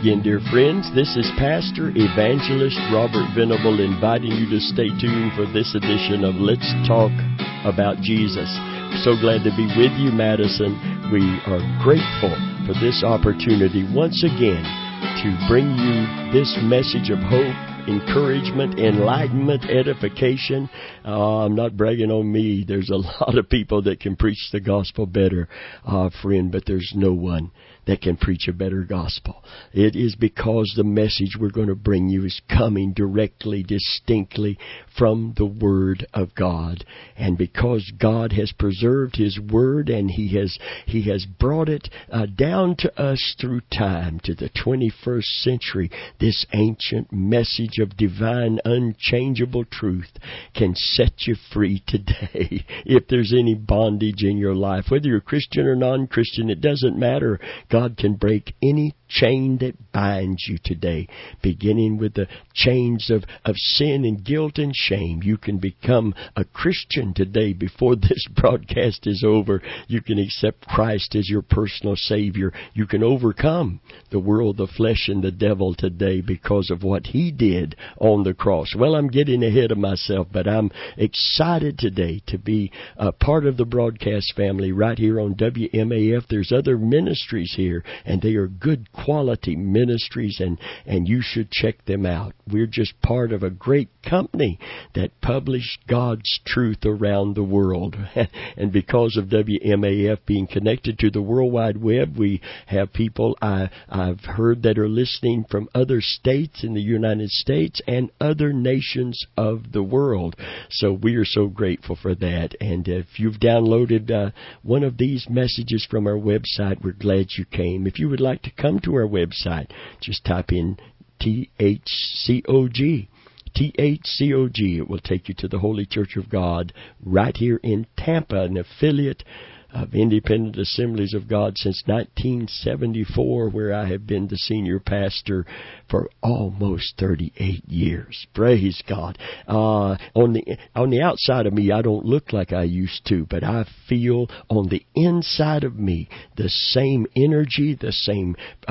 again, dear friends. This is Pastor Evangelist Robert Venable inviting you to stay tuned for this edition of Let's Talk About Jesus. So glad to be with you, Madison. We are grateful for this opportunity once again to bring you this message of hope, encouragement, enlightenment, edification. I'm not bragging on me. There's a lot of people that can preach the gospel better, friend, but there's no one that can preach a better gospel. It is because the message we're going to bring you is coming directly, distinctly from the Word of God. And because God has preserved His Word and He has brought it down to us through time, to the 21st century, this ancient message of divine, unchangeable truth can set you free today. If there's any bondage in your life, whether you're Christian or non-Christian, it doesn't matter. God can break any chain that binds you today, beginning with the chains of sin and guilt and shame. You can become a Christian today. Before this broadcast is over, you can accept Christ as your personal Savior. You can overcome the world, the flesh, and the devil today because of what He did on the cross. Well, I'm getting ahead of myself, but I'm excited today to be a part of the broadcast family right here on WMAF. There's other ministries here, and they are good quality ministries, and you should check them out. We're just part of a great company that publish God's truth around the world. And because of WMAF being connected to the World Wide Web, we have people I've heard that are listening from other states in the United States and other nations of the world. So we are so grateful for that. And if you've downloaded one of these messages from our website, we're glad you came. If you would like to come to our website, just type in THCOG. THCOG. It will take you to the Holy Church of God right here in Tampa, an affiliate of Independent Assemblies of God since 1974, where I have been the senior pastor for almost 38 years. Praise God. On the outside of me, I don't look like I used to, but I feel on the inside of me the same energy, the same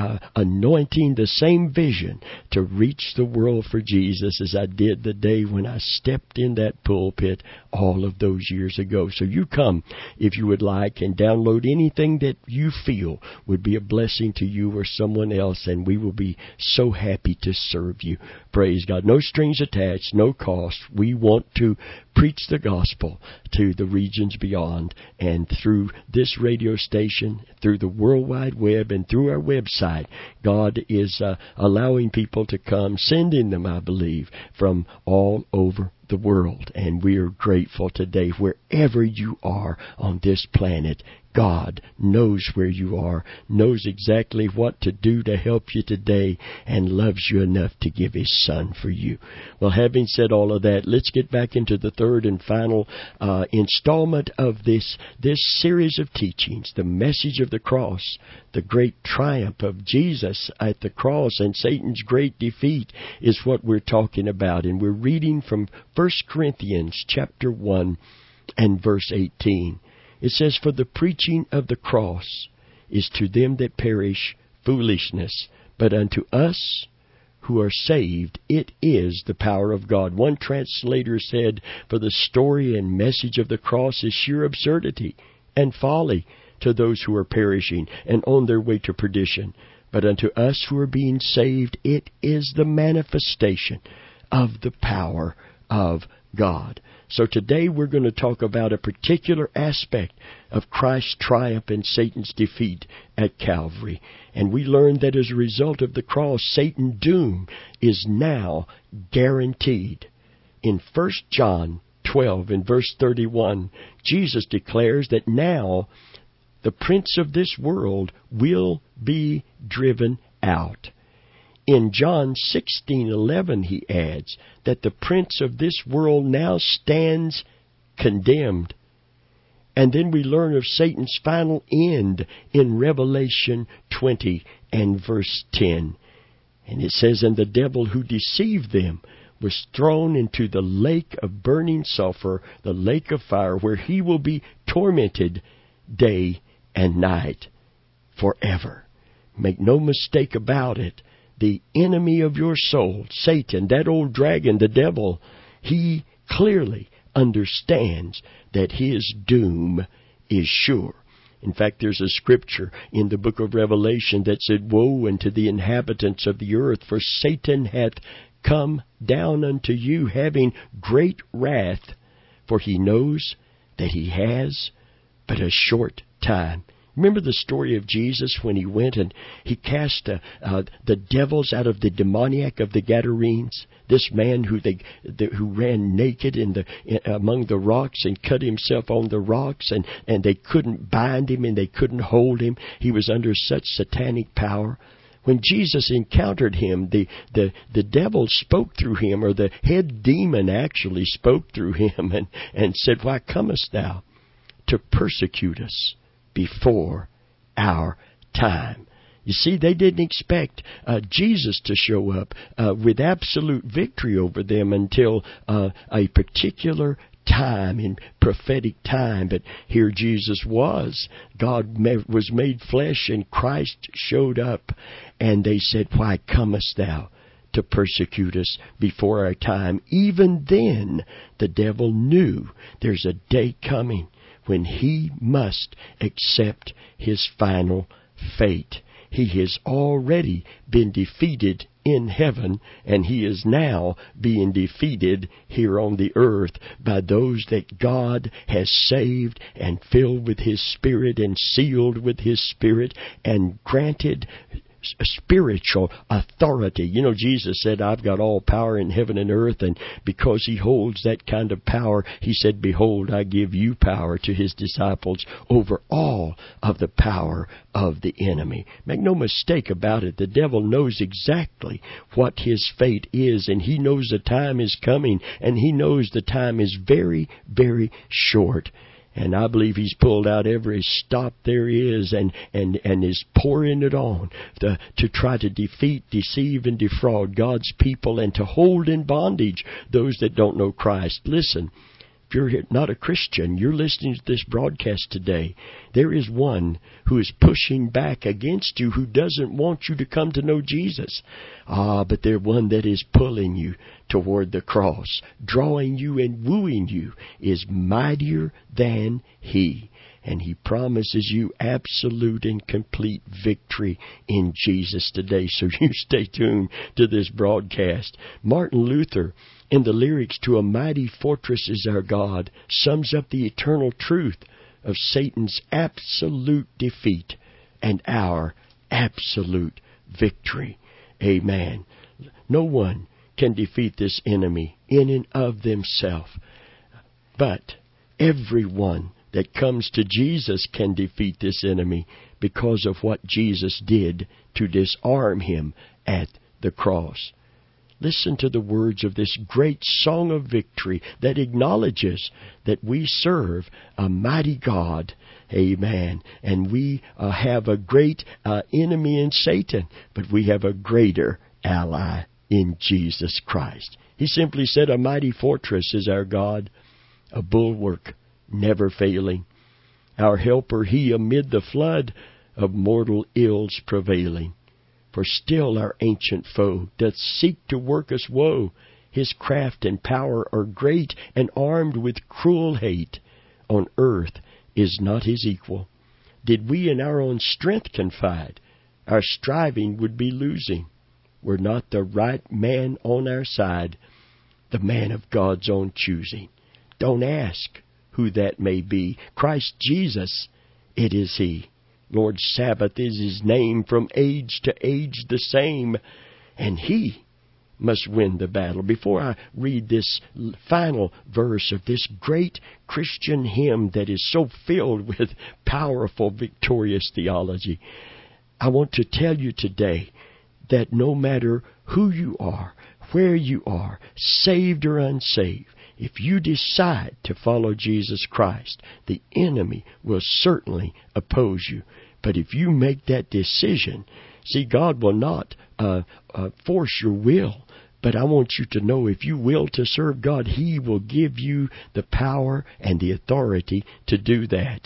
anointing, the same vision to reach the world for Jesus as I did the day when I stepped in that pulpit all of those years ago. So you come if you would like and download anything that you feel would be a blessing to you or someone else, and we will be so happy to serve you. Praise God. No strings attached, no cost. We want to preach the gospel to the regions beyond, and through this radio station, through the World Wide Web, and through our website, God is allowing people to come, sending them, I believe, from all over the world. And we are grateful today. Wherever you are on this planet, God knows where you are, knows exactly what to do to help you today, and loves you enough to give His Son for you. Well, having said all of that, let's get back into the third and final installment of this series of teachings, the message of the cross, the great triumph of Jesus at the cross, and Satan's great defeat is what we're talking about. And we're reading from 1 Corinthians chapter 1 and verse 18. It says, "For the preaching of the cross is to them that perish foolishness, but unto us who are saved it is the power of God." One translator said, "For the story and message of the cross is sheer absurdity and folly to those who are perishing and on their way to perdition. But unto us who are being saved it is the manifestation of the power of God." So today we're going to talk about a particular aspect of Christ's triumph and Satan's defeat at Calvary. And we learn that as a result of the cross, Satan's doom is now guaranteed. In 1 John 12 and verse 31, Jesus declares that now the prince of this world will be driven out. In John 16:11, he adds that the prince of this world now stands condemned. And then we learn of Satan's final end in Revelation 20 and verse 10. And it says, "And the devil who deceived them was thrown into the lake of burning sulfur, the lake of fire, where he will be tormented day and night forever." Make no mistake about it. the enemy of your soul, Satan, that old dragon, the devil, he clearly understands that his doom is sure. In fact, there's a scripture in the book of Revelation that said, "Woe unto the inhabitants of the earth, for Satan hath come down unto you, having great wrath, for he knows that he has but a short time." Remember the story of Jesus when he went and he cast the devils out of the demoniac of the Gadarenes? This man who ran naked among the rocks and cut himself on the rocks, and they couldn't bind him and they couldn't hold him. He was under such satanic power. When Jesus encountered him, the devil spoke through him, or the head demon actually spoke through him and said, "Why comest thou to persecute us before our time?" You see, they didn't expect Jesus to show up with absolute victory over them until a particular time, in prophetic time. But here Jesus was. God was made flesh, and Christ showed up. And they said, "Why comest thou to persecute us before our time?" Even then, the devil knew there's a day coming when he must accept his final fate. He has already been defeated in heaven, and he is now being defeated here on the earth by those that God has saved and filled with His Spirit and sealed with His Spirit and granted spiritual authority. You know, Jesus said, "I've got all power in heaven and earth," and because he holds that kind of power, he said, "Behold, I give you power," to his disciples, over all of the power of the enemy. Make no mistake about it, the devil knows exactly what his fate is, and he knows the time is coming, and he knows the time is very, very short. And I believe he's pulled out every stop there is and is pouring it on to try to defeat, deceive, and defraud God's people, and to hold in bondage those that don't know Christ. Listen, if you're not a Christian, you're listening to this broadcast today, there is one who is pushing back against you, who doesn't want you to come to know Jesus. But there's one that is pulling you toward the cross, drawing you and wooing you, is mightier than he. And he promises you absolute and complete victory in Jesus today. So you stay tuned to this broadcast. Martin Luther, in the lyrics to "A Mighty Fortress Is Our God," sums up the eternal truth of Satan's absolute defeat and our absolute victory. Amen. No one can defeat this enemy in and of themselves, but everyone that comes to Jesus can defeat this enemy because of what Jesus did to disarm him at the cross. Listen to the words of this great song of victory that acknowledges that we serve a mighty God. Amen. And we have a great enemy in Satan, but we have a greater ally in Jesus Christ. He simply said, "A mighty fortress is our God, a bulwark never failing. Our helper he amid the flood of mortal ills prevailing. For still our ancient foe doth seek to work us woe. His craft and power are great, and armed with cruel hate. On earth is not his equal. Did we in our own strength confide, our striving would be losing. Were not the right man on our side, the man of God's own choosing. Don't ask who that may be. Christ Jesus, it is he. Lord Sabbath is his name, from age to age the same, and he must win the battle. Before I read this final verse of this great Christian hymn that is so filled with powerful, victorious theology, I want to tell you today that no matter who you are, where you are, saved or unsaved, if you decide to follow Jesus Christ, the enemy will certainly oppose you. But if you make that decision, see, God will not force your will. But I want you to know, if you will to serve God, he will give you the power and the authority to do that.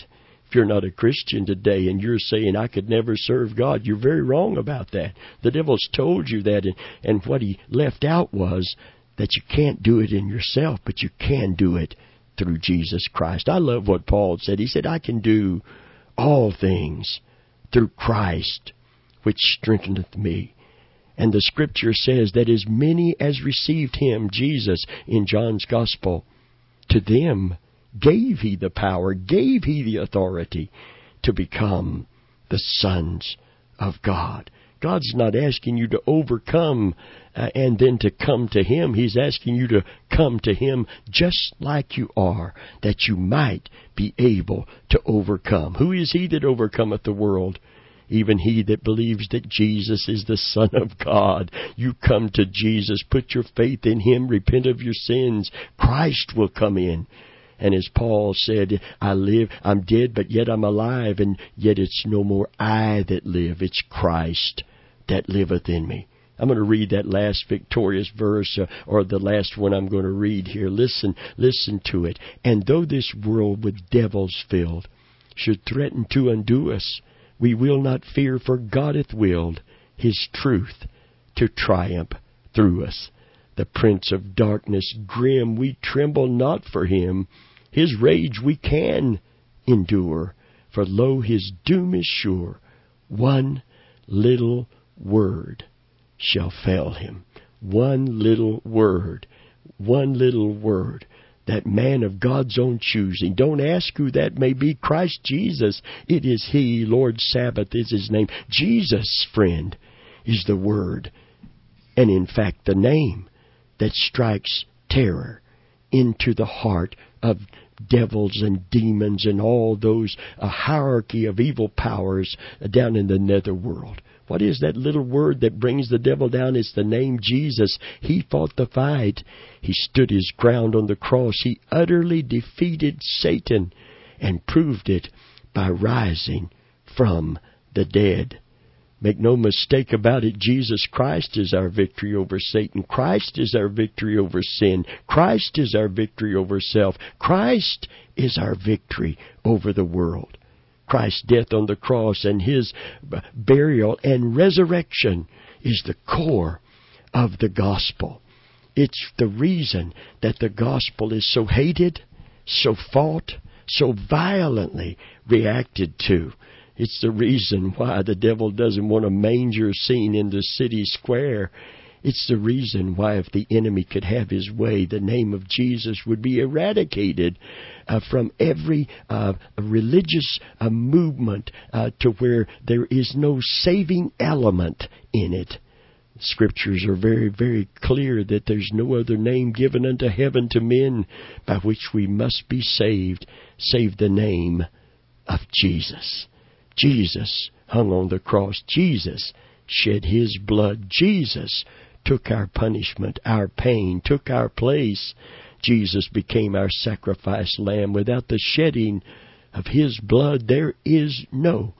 If you're not a Christian today and you're saying, I could never serve God, you're very wrong about that. The devil's told you that, and what he left out was that you can't do it in yourself, but you can do it through Jesus Christ. I love what Paul said. He said, I can do all things through Christ, which strengtheneth me. And the Scripture says that as many as received Him, Jesus, in John's Gospel, to them gave He the power, gave He the authority to become the sons of God. God's not asking you to overcome and then to come to Him. He's asking you to come to Him just like you are, that you might be able to overcome. Who is he that overcometh the world? Even he that believes that Jesus is the Son of God. You come to Jesus, put your faith in Him, repent of your sins. Christ will come in. And as Paul said, I'm dead, but yet I'm alive, and yet it's no more I that live, it's Christ that liveth in me. I'm going to read that last victorious verse, or the last one I'm going to read here. Listen to it. And though this world with devils filled should threaten to undo us, we will not fear, for God hath willed His truth to triumph through us. The prince of darkness grim, we tremble not for him. His rage we can endure, for lo, his doom is sure. One little word shall fail him. One little word. One little word. That man of God's own choosing. Don't ask who that may be. Christ Jesus. It is He. Lord Sabbath is His name. Jesus, friend, is the word. And in fact, the name that strikes terror into the heart of devils and demons and all those hierarchy of evil powers down in the netherworld. What is that little word that brings the devil down? It's the name Jesus. He fought the fight. He stood his ground on the cross. He utterly defeated Satan and proved it by rising from the dead. Make no mistake about it, Jesus Christ is our victory over Satan. Christ is our victory over sin. Christ is our victory over self. Christ is our victory over the world. Christ's death on the cross and His burial and resurrection is the core of the gospel. It's the reason that the gospel is so hated, so fought, so violently reacted to. It's the reason why the devil doesn't want a manger scene in the city square. It's the reason why if the enemy could have his way, the name of Jesus would be eradicated from every religious movement to where there is no saving element in it. Scriptures are very, very clear that there's no other name given unto heaven to men by which we must be saved, save the name of Jesus. Jesus hung on the cross. Jesus shed His blood. Jesus took our punishment, our pain, took our place. Jesus became our sacrifice lamb. Without the shedding of His blood, there is no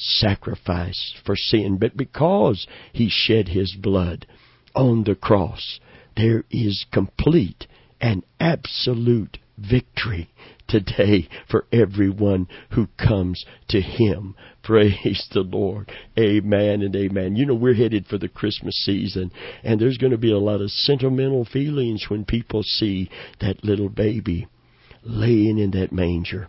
sacrifice for sin. But because He shed His blood on the cross, there is complete and absolute victory today for everyone who comes to Him. Praise the Lord. Amen and amen. You know, we're headed for the Christmas season, and there's going to be a lot of sentimental feelings when people see that little baby laying in that manger.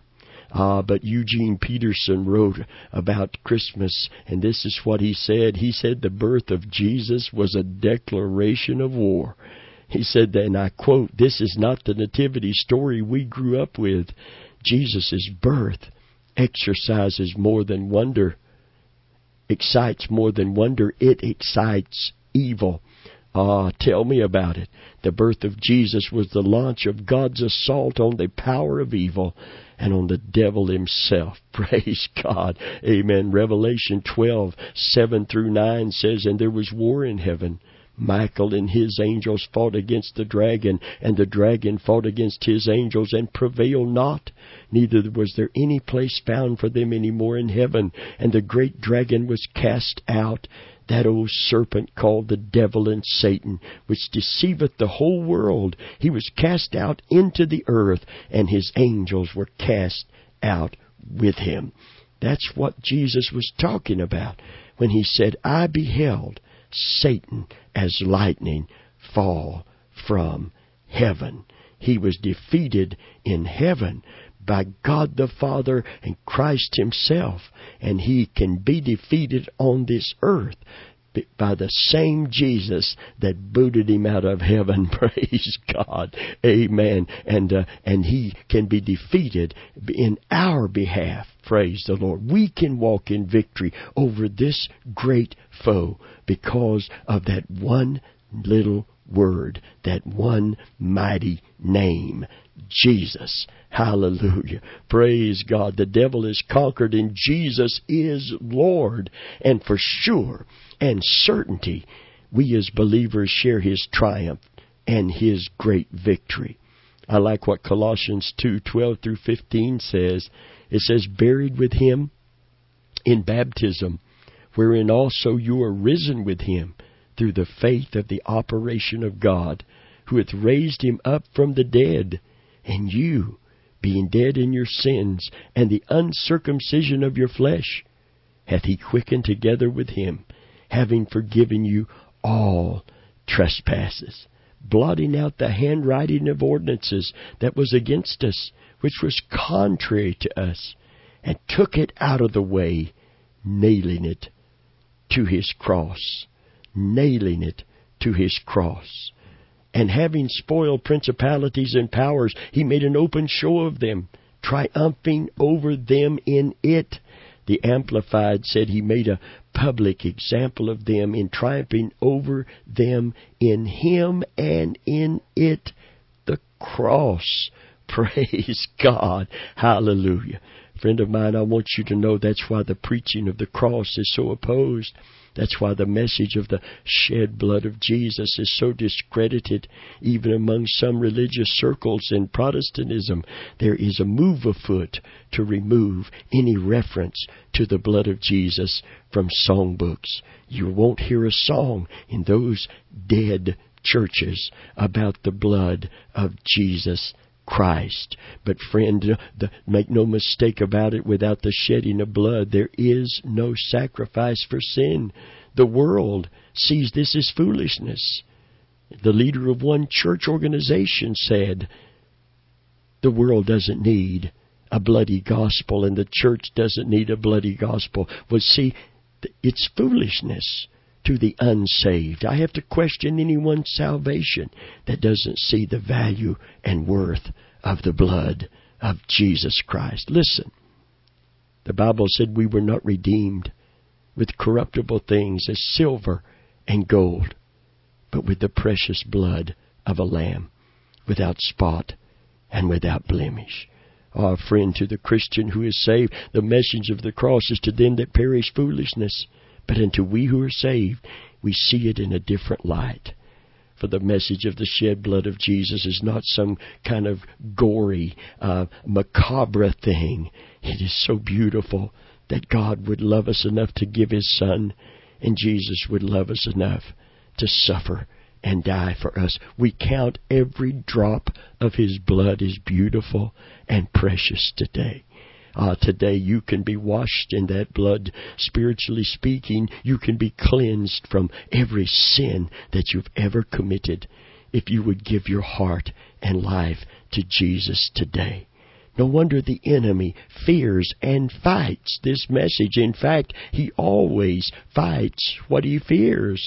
But Eugene Peterson wrote about Christmas, and this is what he said. He said the birth of Jesus was a declaration of war. He said that, and I quote, "This is not the nativity story we grew up with. Jesus' birth exercises more than wonder, excites more than wonder. It excites evil." Tell me about it. The birth of Jesus was the launch of God's assault on the power of evil and on the devil himself. Praise God. Amen. Revelation 12:7-9 says, "And there was war in heaven. Michael and his angels fought against the dragon, and the dragon fought against his angels and prevailed not. Neither was there any place found for them any more in heaven. And the great dragon was cast out, that old serpent called the devil and Satan, which deceiveth the whole world. He was cast out into the earth, and his angels were cast out with him. That's what Jesus was talking about when he said, I beheld Satan as lightning fall from heaven. He was defeated in heaven by God the Father and Christ himself. And he can be defeated on this earth by the same Jesus that booted him out of heaven. Praise God. Amen. And he can be defeated in our behalf. Praise the Lord. We can walk in victory over this great foe because of that one little word, that one mighty name, Jesus. Hallelujah. Praise God. The devil is conquered and Jesus is Lord. And for sure and certainty, we as believers share his triumph and his great victory. I like what Colossians 2:12 through 15 says. It says, buried with him in baptism, wherein also you are risen with him through the faith of the operation of God, who hath raised him up from the dead, and you, being dead in your sins and the uncircumcision of your flesh, hath he quickened together with him, having forgiven you all trespasses, blotting out the handwriting of ordinances that was against us, which was contrary to us, and took it out of the way, nailing it to his cross. Nailing it to his cross. And having spoiled principalities and powers, he made an open show of them, triumphing over them in it. The Amplified said he made a public example of them in triumphing over them in him and in it, the cross. Praise God. Hallelujah. Friend of mine, I want you to know that's why the preaching of the cross is so opposed. That's why the message of the shed blood of Jesus is so discredited, even among some religious circles in Protestantism. There is a move afoot to remove any reference to the blood of Jesus from songbooks. You won't hear a song in those dead churches about the blood of Jesus Christ. But friend, make no mistake about it, without the shedding of blood, there is no sacrifice for sin. The world sees this as foolishness. The leader of one church organization said, the world doesn't need a bloody gospel and the church doesn't need a bloody gospel. Well, see, it's foolishness to the unsaved. I have to question anyone's salvation that doesn't see the value and worth of the blood of Jesus Christ. Listen, the Bible said we were not redeemed with corruptible things as silver and gold, but with the precious blood of a lamb, without spot and without blemish. Oh, friend, to the Christian who is saved, the message of the cross is to them that perish foolishness. But unto we who are saved, we see it in a different light. For the message of the shed blood of Jesus is not some kind of gory, macabre thing. It is so beautiful that God would love us enough to give his Son, and Jesus would love us enough to suffer and die for us. We count every drop of his blood as beautiful and precious today. Today you can be washed in that blood. Spiritually speaking, you can be cleansed from every sin that you've ever committed if you would give your heart and life to Jesus today. No wonder the enemy fears and fights this message. In fact, he always fights what he fears.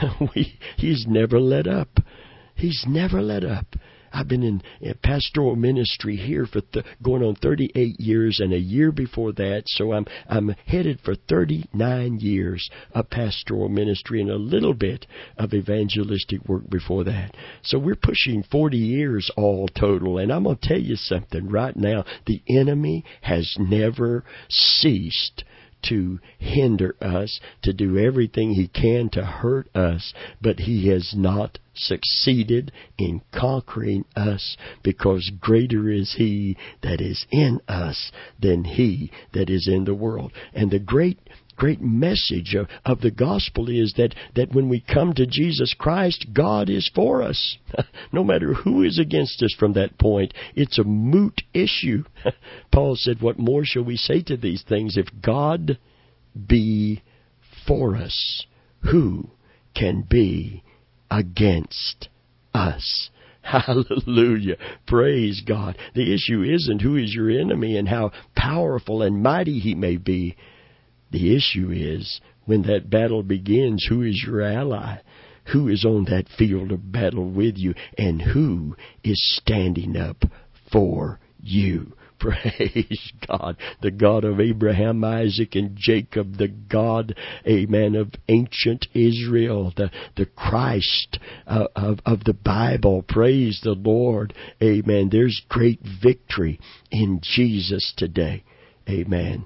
He's never let up. He's never let up. I've been in pastoral ministry here for going on 38 years, and a year before that, so I'm headed for 39 years of pastoral ministry and a little bit of evangelistic work before that. So we're pushing 40 years all total, and I'm going to tell you something right now. The enemy has never ceased to hinder us, to do everything he can to hurt us, but he has not succeeded in conquering us, because greater is he that is in us than he that is in the world. And the great great message of the gospel is that when we come to Jesus Christ, God is for us. No matter who is against us from that point, it's a moot issue. Paul said, what more shall we say to these things? If God be for us, who can be against us? Hallelujah. Praise God. The issue isn't who is your enemy and how powerful and mighty he may be. The issue is, when that battle begins, who is your ally? Who is on that field of battle with you? And who is standing up for you? Praise God. The God of Abraham, Isaac, and Jacob. The God, amen, of ancient Israel. The Christ of the Bible. Praise the Lord. Amen. There's great victory in Jesus today. Amen.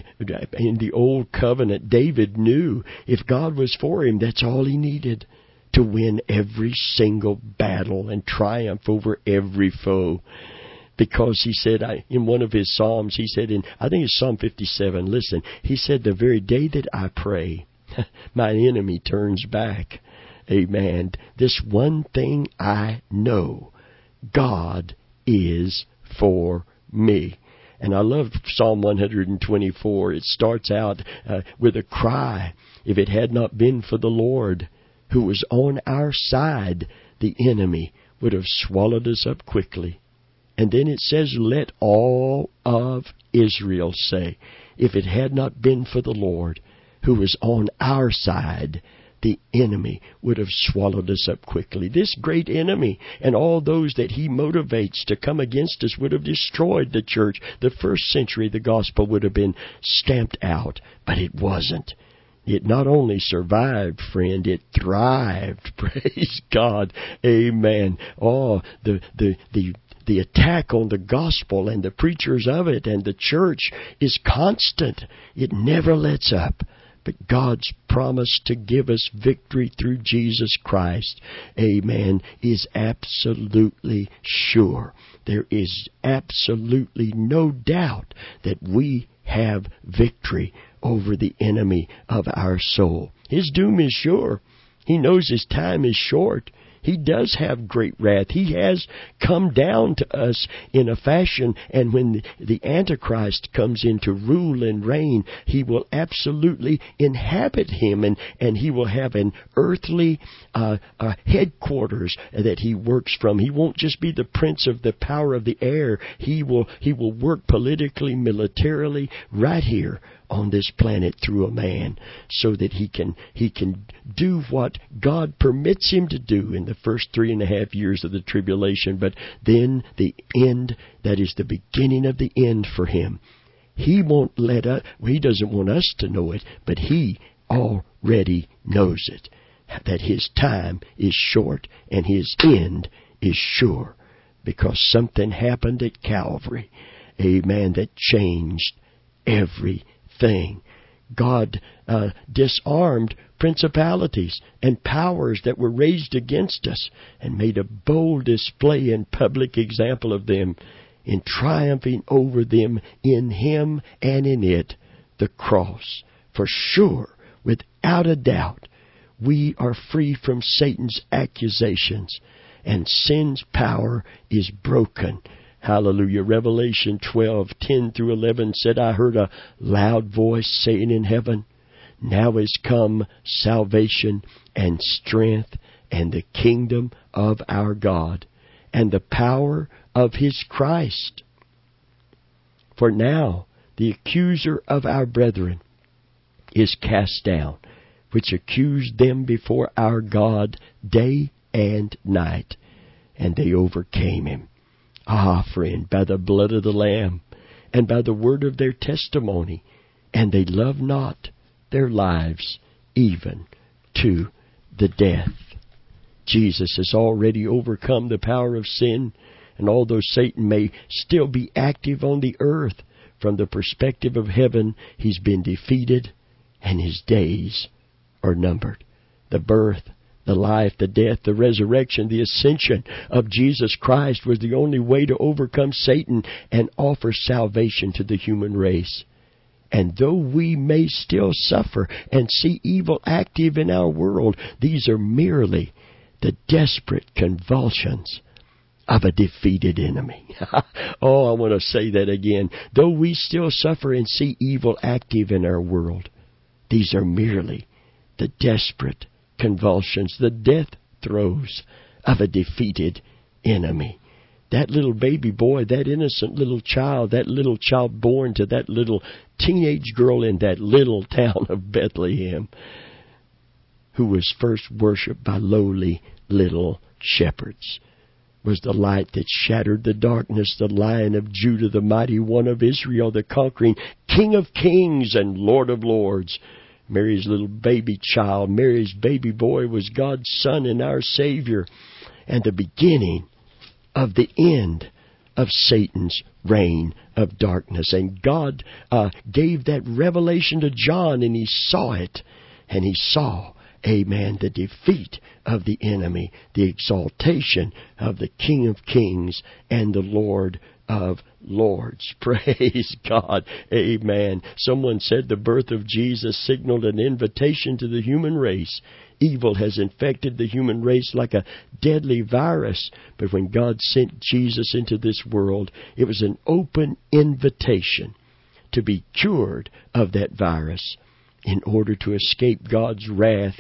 In the Old Covenant, David knew if God was for him, that's all he needed to win every single battle and triumph over every foe. Because he said, in one of his Psalms, he said, I think it's Psalm 57, listen, he said, the very day that I pray, my enemy turns back. Amen. This one thing I know, God is for me. And I love Psalm 124. It starts out with a cry. If it had not been for the Lord who was on our side, the enemy would have swallowed us up quickly. And then it says, let all of Israel say, if it had not been for the Lord who was on our side, the enemy would have swallowed us up quickly. This great enemy and all those that he motivates to come against us would have destroyed the church. The first century, the gospel would have been stamped out, but it wasn't. It not only survived, friend, it thrived. Praise God. Amen. Oh, the attack on the gospel and the preachers of it and the church is constant. It never lets up. But God's promise to give us victory through Jesus Christ, amen, is absolutely sure. There is absolutely no doubt that we have victory over the enemy of our soul. His doom is sure. He knows his time is short. He does have great wrath. He has come down to us in a fashion, and when the Antichrist comes in to rule and reign, he will absolutely inhabit him, and he will have an earthly headquarters that he works from. He won't just be the prince of the power of the air. He will work politically, militarily, right here on this planet through a man, so that he can do what God permits him to do in the first 3.5 years of the tribulation. But then the end, that is the beginning of the end for him. He won't let us, he doesn't want us to know it, but he already knows it, that his time is short and his end is sure, because something happened at Calvary, amen, that changed everything. God disarmed principalities and powers that were raised against us and made a bold display and public example of them, in triumphing over them in him and in it, the cross. For sure, without a doubt, we are free from Satan's accusations, and sin's power is broken. Hallelujah. Revelation 12:10-11 said, I heard a loud voice saying in heaven, now is come salvation and strength and the kingdom of our God and the power of his Christ. For now the accuser of our brethren is cast down, which accused them before our God day and night, and they overcame him. Ah, friend, by the blood of the Lamb and by the word of their testimony, and they love not their lives even to the death. Jesus has already overcome the power of sin, and although Satan may still be active on the earth, from the perspective of heaven, he's been defeated and his days are numbered. The birth, the life, the death, the resurrection, the ascension of Jesus Christ was the only way to overcome Satan and offer salvation to the human race. And though we may still suffer and see evil active in our world, these are merely the desperate convulsions of a defeated enemy. Oh, I want to say that again. Though we still suffer and see evil active in our world, these are merely the desperate convulsions, the death throes of a defeated enemy. That little baby boy, that innocent little child, that little child born to that little teenage girl in that little town of Bethlehem, who was first worshipped by lowly little shepherds, was the light that shattered the darkness, the Lion of Judah, the mighty one of Israel, the conquering King of kings and Lord of lords. Mary's little baby child, Mary's baby boy, was God's Son and our Savior, and the beginning of the end of Satan's reign of darkness. And God gave that revelation to John, and he saw it, and he saw, amen, the defeat of the enemy, the exaltation of the King of kings and the Lord of lords. Praise God. Amen. Someone said the birth of Jesus signaled an invitation to the human race. Evil has infected the human race like a deadly virus. But when God sent Jesus into this world, it was an open invitation to be cured of that virus in order to escape God's wrath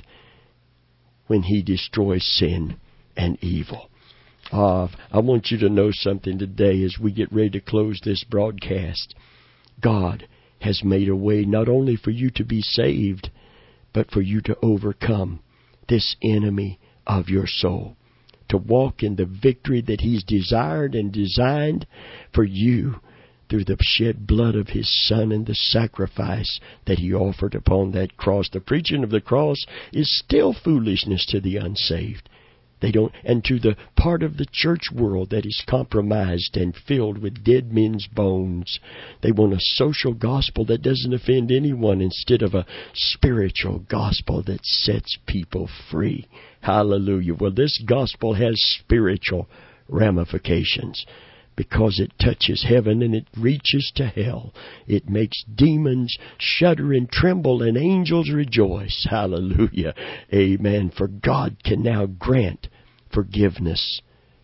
when He destroys sin and evil. I want you to know something today as we get ready to close this broadcast. God has made a way not only for you to be saved, but for you to overcome this enemy of your soul, to walk in the victory that He's desired and designed for you through the shed blood of His Son and the sacrifice that He offered upon that cross. The preaching of the cross is still foolishness to the unsaved. They don't, and to the part of the church world that is compromised and filled with dead men's bones. They want a social gospel that doesn't offend anyone instead of a spiritual gospel that sets people free. Hallelujah. Well, this gospel has spiritual ramifications because it touches heaven and it reaches to hell. It makes demons shudder and tremble and angels rejoice. Hallelujah. Amen. For God can now grant forgiveness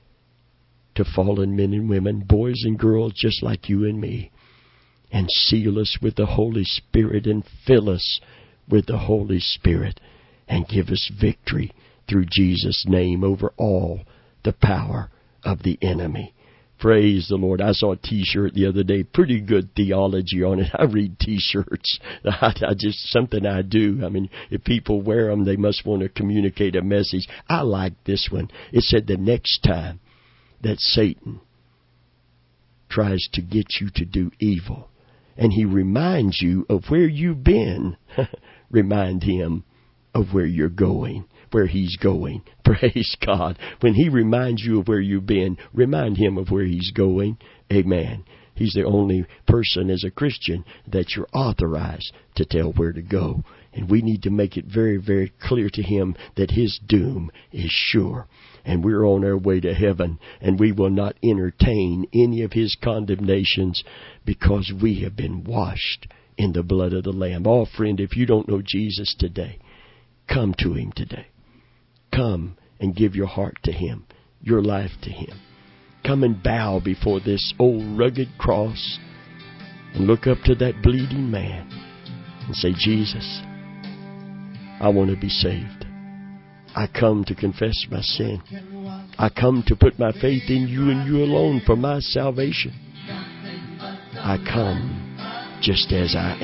to fallen men and women, boys and girls just like you and me, and seal us with the Holy Spirit and fill us with the Holy Spirit and give us victory through Jesus' name over all the power of the enemy. Praise the Lord. I saw a T-shirt the other day, pretty good theology on it. I read T-shirts. I just, something I do. I mean, if people wear them, they must want to communicate a message. I like this one. It said the next time that Satan tries to get you to do evil, and he reminds you of where you've been, remind him of where you're going, where he's going. Praise God. When he reminds you of where you've been, remind him of where he's going. Amen. He's the only person as a Christian that you're authorized to tell where to go. And we need to make it very, very clear to him that his doom is sure. And we're on our way to heaven. And we will not entertain any of his condemnations because we have been washed in the blood of the Lamb. Oh, friend, if you don't know Jesus today, come to him today. Come and give your heart to him, your life to him. Come and bow before this old rugged cross and look up to that bleeding man and say, Jesus, I want to be saved. I come to confess my sin. I come to put my faith in you and you alone for my salvation. I come just as I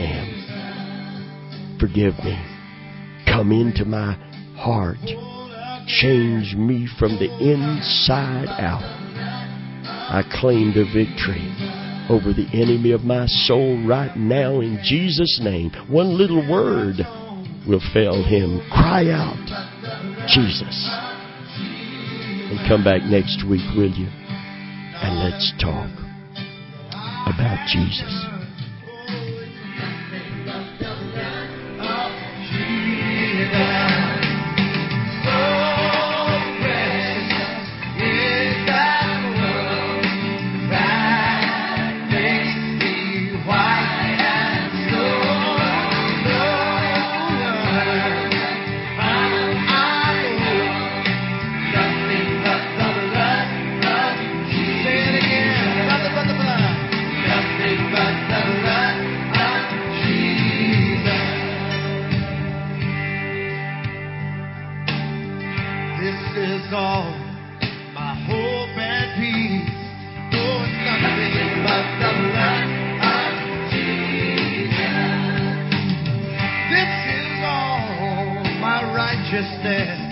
am. Forgive me. Come into my heart. Change me from the inside out. I claim the victory over the enemy of my soul right now in Jesus' name. One little word will fail him. Cry out, Jesus. And come back next week, will you? And let's talk about Jesus. stand.